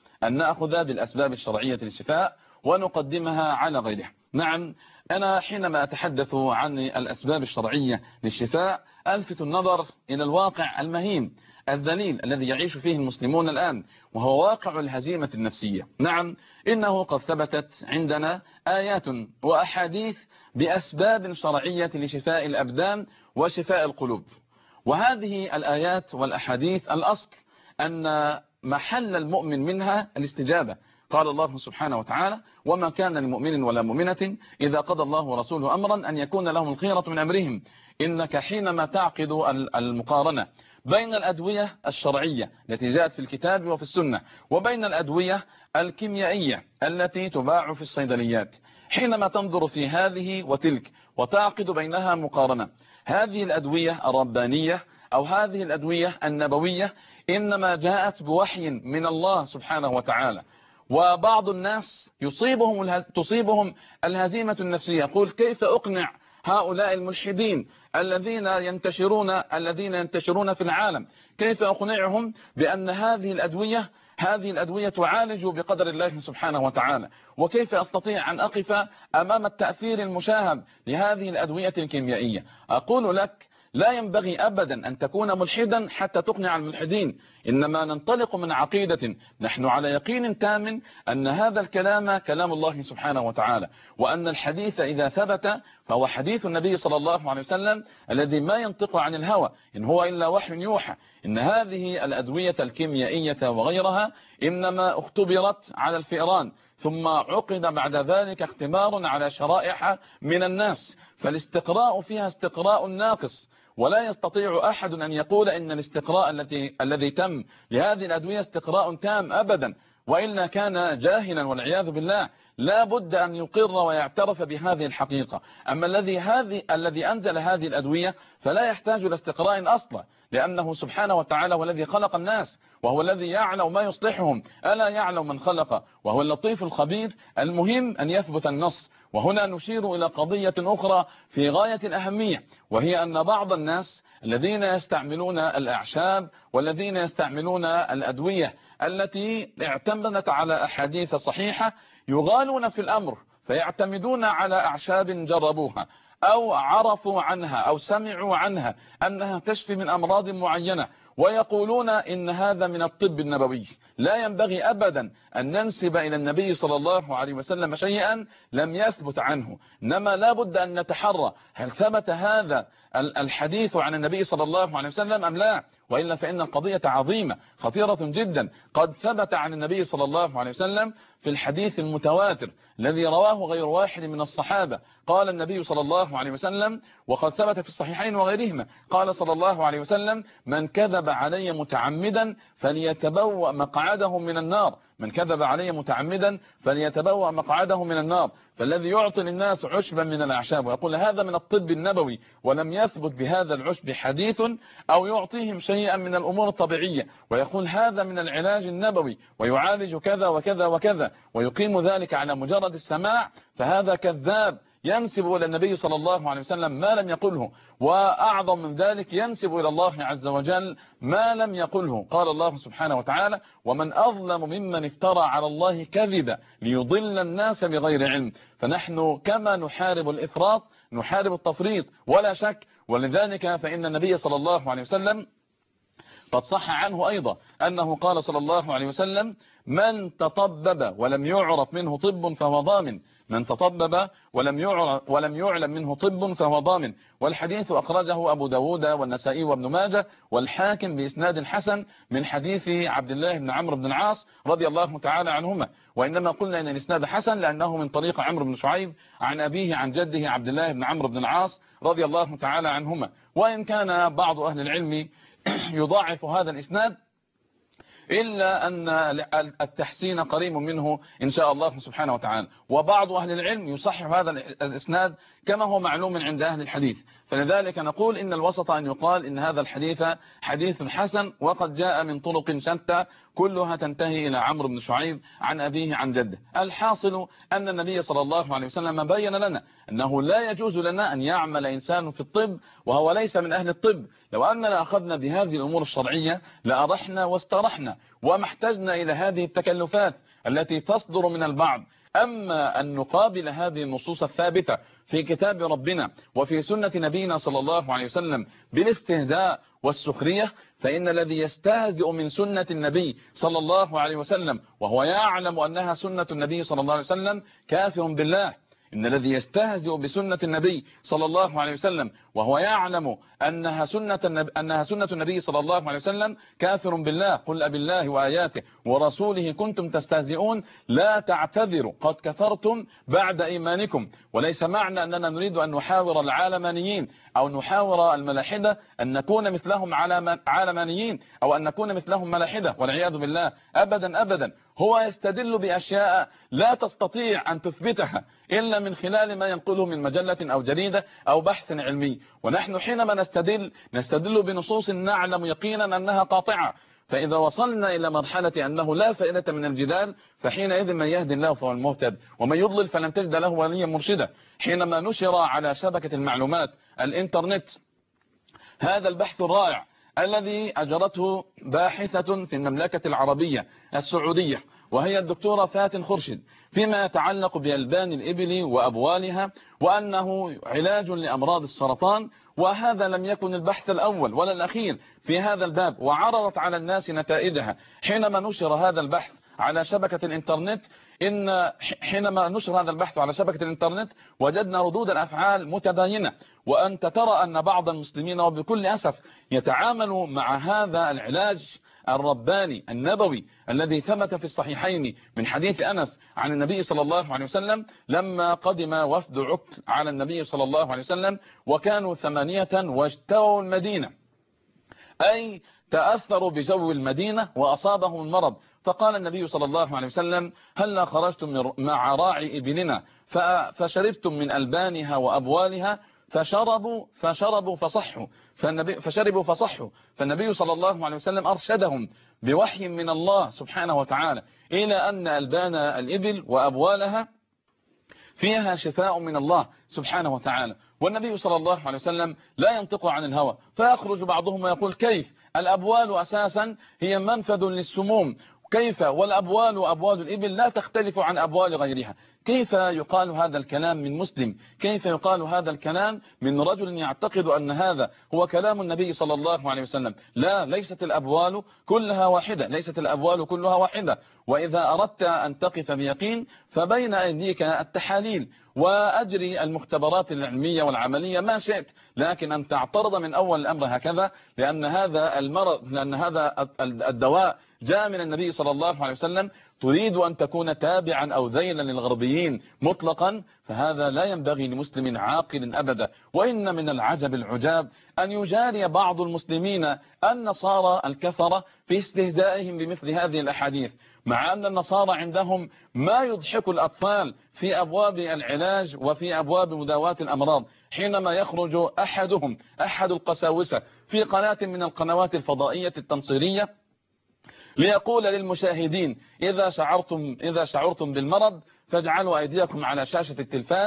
نعم، أنا حينما أتحدث عن الأسباب الشرعية للشفاء ألفت النظر إلى الواقع المهين الذليل الذي يعيش فيه المسلمون الآن، وهو واقع الهزيمة النفسية. نعم، إنه قد ثبتت عندنا آيات وأحاديث بأسباب شرعية لشفاء الأبدان وشفاء القلوب، وهذه الآيات والأحاديث الأصل أن محل المؤمن منها الاستجابة. قال الله سبحانه وتعالى: وما كان لمؤمن ولا مؤمنة إذا قضى الله ورسوله أمرا أن يكون لهم الخيرة من أمرهم. إنك حينما تعقد المقارنة بين الأدوية الشرعية التي جاءت في الكتاب وفي السنة وبين الأدوية الكيميائية التي تباع في الصيدليات، حينما تنظر في هذه وتلك وتعقد بينها مقارنة، هذه الأدوية الربانية أو هذه الأدوية النبوية إنما جاءت بوحي من الله سبحانه وتعالى، وبعض الناس تصيبهم الهزيمة النفسية. يقول: كيف أقنع هؤلاء الملحدين الذين ينتشرون في العالم؟ كيف أقنعهم بأن هذه الأدوية تعالج بقدر الله سبحانه وتعالى؟ وكيف أستطيع أن أقف أمام التأثير المشاهد لهذه الأدوية الكيميائية؟ أقول لك: لا ينبغي أبدا أن تكون ملحدا حتى تقنع الملحدين، إنما ننطلق من عقيدة نحن على يقين تام أن هذا الكلام كلام الله سبحانه وتعالى، وأن الحديث إذا ثبت فهو حديث النبي صلى الله عليه وسلم الذي ما ينطق عن الهوى، إن هو إلا وحي يوحى. إن هذه الأدوية الكيميائية وغيرها إنما اختبرت على الفئران، ثم عقد بعد ذلك اختبار على شرائح من الناس، فالاستقراء فيها استقراء ناقص، ولا يستطيع أحد أن يقول إن الاستقراء الذي تم لهذه الأدوية استقراء تام أبدا، وإلا كان جاهلا والعياذ بالله. لا بد أن يقر ويعترف بهذه الحقيقة. أما الذي أنزل هذه الأدوية فلا يحتاج إلى استقراء أصلا، لأنه سبحانه وتعالى هو الذي خلق الناس، وهو الذي يعلم ما يصلحهم، ألا يعلم من خلق وهو اللطيف الخبير. المهم أن يثبت النص. وهنا نشير إلى قضية أخرى في غاية الأهمية، وهي أن بعض الناس الذين يستعملون الأعشاب والذين يستعملون الأدوية التي اعتمدت على أحاديث صحيحة يغالون في الأمر، فيعتمدون على أعشاب جربوها أو عرفوا عنها أو سمعوا عنها أنها تشفي من أمراض معينة، ويقولون إن هذا من الطب النبوي. لا ينبغي أبدا أن ننسب إلى النبي صلى الله عليه وسلم شيئا لم يثبت عنه، إنما لا بد أن نتحرى هل ثبت هذا الحديث عن النبي صلى الله عليه وسلم أم لا، وإلا فإن القضية عظيمة خطيرة جدا. قد ثبت عن النبي صلى الله عليه وسلم في الحديث المتواتر الذي رواه غير واحد من الصحابة، قال النبي صلى الله عليه وسلم، وقد ثبت في الصحيحين وغيرهما، قال صلى الله عليه وسلم: من كذب علي متعمدا فليتبوأ مقعده من النار. من كذب علي متعمدا فليتبوأ مقعده من النار. فالذي يعطي للناس عشبا من الأعشاب ويقول هذا من الطب النبوي ولم يثبت بهذا العشب حديث، أو يعطيهم شيئا من الأمور الطبيعية ويقول هذا من العلاج النبوي ويعالج كذا وكذا وكذا ويقيم ذلك على مجرد السماع، فهذا كذاب ينسب إلى النبي صلى الله عليه وسلم ما لم يقله، وأعظم من ذلك ينسب إلى الله عز وجل ما لم يقله. قال الله سبحانه وتعالى: ومن أظلم ممن افترى على الله كذبا ليضل الناس بغير علم. فنحن كما نحارب الإفراط نحارب التفريط ولا شك. ولذلك فإن النبي صلى الله عليه وسلم قد صح عنه أيضا أنه قال صلى الله عليه وسلم: من تطبب ولم يعرف منه طب فهو ضامن. من تطبب ولم يعلم منه طب فهو ضامن. والحديث أخرجه أبو داود والنسائي وابن ماجه والحاكم بإسناد حسن من حديث عبد الله بن عمرو بن العاص رضي الله تعالى عنهما. وإنما قلنا إن الإسناد حسن لأنه من طريق عمرو بن شعيب عن أبيه عن جده عبد الله بن عمرو بن العاص رضي الله تعالى عنهما. وإن كان بعض أهل العلم يضاعف هذا الإسناد إلا أن التحسين قريب منه إن شاء الله سبحانه وتعالى. وبعض أهل العلم يصحح هذا الإسناد كما هو معلوم عند أهل الحديث. فلذلك نقول إن الوسط أن يقال إن هذا الحديث حديث حسن وقد جاء من طرق شتى كلها تنتهي إلى عمرو بن شعيب عن أبيه عن جده. الحاصل أن النبي صلى الله عليه وسلم بين لنا أنه لا يجوز لنا أن يعمل إنسان في الطب وهو ليس من أهل الطب. لو أننا أخذنا بهذه الأمور الشرعية لأرحنا واسترحنا وما احتجنا إلى هذه التكلفات التي تصدر من البعض. أما أن نقابل هذه النصوص الثابتة في كتاب ربنا وفي سنة نبينا صلى الله عليه وسلم بالاستهزاء والسخرية، فإن الذي يستهزئ من سنة النبي صلى الله عليه وسلم وهو يعلم أنها سنة النبي صلى الله عليه وسلم كافر بالله. إن الذي يستهزئ بسنة النبي صلى الله عليه وسلم وهو يعلم أنها سنة النبي صلى الله عليه وسلم كافر بالله. قل أبالله وآياته ورسوله كنتم تستهزئون لا تعتذروا قد كفرتم بعد إيمانكم. وليس معنى أننا نريد أن نحاور العالمانيين أو نحاور الملاحدة أن نكون مثلهم عالمانيين أو أن نكون مثلهم ملاحدة والعياذ بالله. أبدا أبدا. هو يستدل بأشياء لا تستطيع أن تثبتها إلا من خلال ما ينقله من مجلة أو جريدة أو بحث علمي. ونحن حينما نستدل بنصوص نعلم يقينا أنها قاطعة. فإذا وصلنا إلى مرحلة أنه لا فائدة من الجدال فحينئذ من يهدي الله فهو المهتد ومن يضلل فلن تجد له وليا مرشدا. حينما نشر على شبكة المعلومات الإنترنت هذا البحث الرائع الذي أجرته باحثة في المملكة العربية السعودية وهي الدكتورة فاتن خرشد فيما يتعلق بألبان الإبل وأبوالها وأنه علاج لأمراض السرطان، وهذا لم يكن البحث الأول ولا الأخير في هذا الباب، وعرضت على الناس نتائجها. حينما نشر هذا البحث على شبكة الإنترنت حينما نشر هذا البحث على شبكة الإنترنت وجدنا ردود الأفعال متباينة. وأنت ترى أن بعض المسلمين وبكل أسف يتعاملوا مع هذا العلاج الرباني النبوي الذي ثبت في الصحيحين من حديث أنس عن النبي صلى الله عليه وسلم لما قدم وفد عكل على النبي صلى الله عليه وسلم وكانوا 8 واجتووا المدينة، أي تأثروا بجو المدينة وأصابهم المرض. فقال النبي صلى الله عليه وسلم: هلا خرجتم مع راعي إبلنا فشربتم من ألبانها وأبوالها فشربوا فصحوا. فالنبي صلى الله عليه وسلم أرشدهم بوحي من الله سبحانه وتعالى إلى أن ألبان الإبل وأبوالها فيها شفاء من الله سبحانه وتعالى. والنبي صلى الله عليه وسلم لا ينطق عن الهوى، فيخرج بعضهم ويقول: كيف الأبوال أساسا هي منفذ للسموم، كيف والأبوال وأبوال الإبل لا تختلف عن أبوال غيرها؟ كيف يقال هذا الكلام من مسلم؟ كيف يقال هذا الكلام من رجل يعتقد أن هذا هو كلام النبي صلى الله عليه وسلم؟ لا، ليست الأبوال كلها واحدة، ليست الأبوال كلها واحدة. وإذا أردت أن تقف بيقين فبين أيديك التحاليل وأجري المختبرات العلمية والعملية ما شئت، لكن أن تعترض من أول الأمر هكذا لأن هذا المرض لأن هذا الدواء جاء من النبي صلى الله عليه وسلم تريد أن تكون تابعا أو ذيلا للغربيين مطلقا، فهذا لا ينبغي لمسلم عاقل أبدا. وإن من العجب العجاب أن يجاري بعض المسلمين النصارى الكفرة في استهزائهم بمثل هذه الأحاديث، مع أن النصارى عندهم ما يضحك الأطفال في أبواب العلاج وفي أبواب مداواة الأمراض. حينما يخرج أحد القساوسة في قناة من القنوات الفضائية التنصيرية ليقول للمشاهدين: إذا شعرتم بالمرض فاجعلوا أيديكم على شاشة التلفاز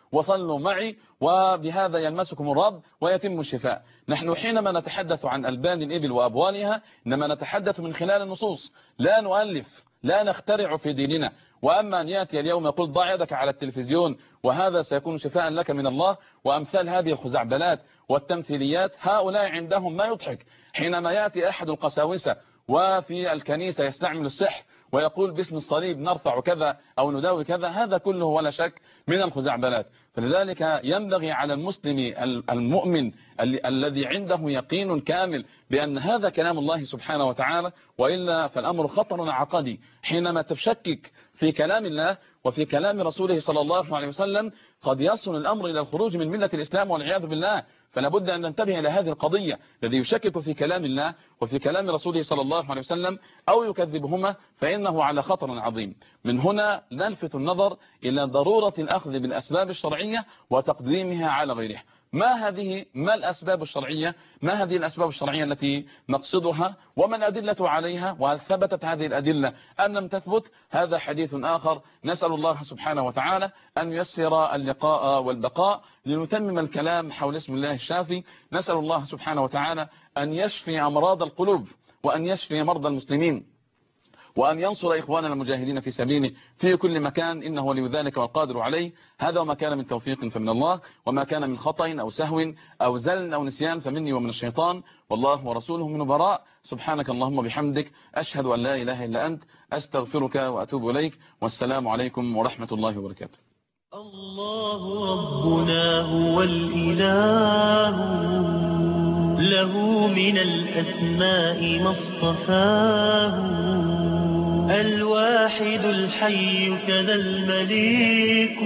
وصلوا معي، وبهذا يلمسكم الرب ويتم الشفاء. نحن حينما نتحدث عن ألبان الإبل وأبوالها إنما نتحدث من خلال النصوص، لا نؤلف، لا نخترع في ديننا. وأما أن يأتي اليوم يقول ضع يدك على التلفزيون وهذا سيكون شفاء لك من الله، وأمثال هذه الخزعبلات والتمثيليات، هؤلاء عندهم ما يضحك. حينما يأتي أحد القساوسة وفي الكنيسة يستعمل السحر ويقول باسم الصليب نرفع كذا أو نداوي كذا، هذا كله ولا شك من الخزعبلات. فلذلك ينبغي على المسلم المؤمن الذي عنده يقين كامل بأن هذا كلام الله سبحانه وتعالى، وإلا فالأمر خطر عقدي. حينما تشكك في كلام الله وفي كلام رسوله صلى الله عليه وسلم قد يصل الأمر إلى الخروج من ملة الإسلام والعياذ بالله. فلا بد أن ننتبه إلى هذه القضية. الذي يشكك في كلام الله وفي كلام رسوله صلى الله عليه وسلم أو يكذبهما فإنه على خطر عظيم. من هنا نلفت النظر إلى ضرورة الأخذ بالأسباب الشرعية وتقديمها على غيرها. ما الأسباب الشرعية؟ ما هذه الأسباب الشرعية التي نقصدها؟ وما الأدلة عليها؟ وهل ثبتت هذه الأدلة أم لم تثبت؟ هذا حديث آخر. نسأل الله سبحانه وتعالى أن ييسر اللقاء والبقاء لنتمم الكلام حول اسم الله الشافي. نسأل الله سبحانه وتعالى أن يشفي أمراض القلوب وأن يشفي مرضى المسلمين وأن ينصر إخواننا المجاهدين في سبيله في كل مكان، إنه ولي ذلك والقادر عليه. هذا وما كان من توفيق فمن الله، وما كان من خطأ أو سهو أو زل أو نسيان فمني ومن الشيطان، والله ورسوله من براء. سبحانك اللهم بحمدك، أشهد أن لا إله إلا أنت، أستغفرك وأتوب إليك، والسلام عليكم ورحمة الله وبركاته. الله ربنا هو الإله، له من الأسماء ما اصطفاه، الواحد الحي كذا المليك،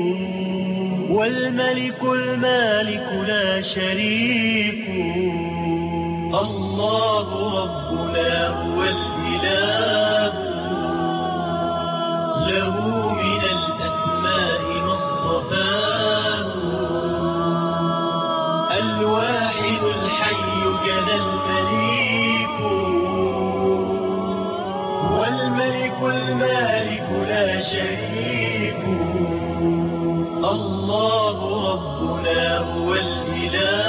والملك المالك لا شريك. الله ربنا هو الإله، له من الأسماء ما اصطفاه، الواحد الحي كذا المليك، والملك المالك لا شريك. الله ربنا هو الإله.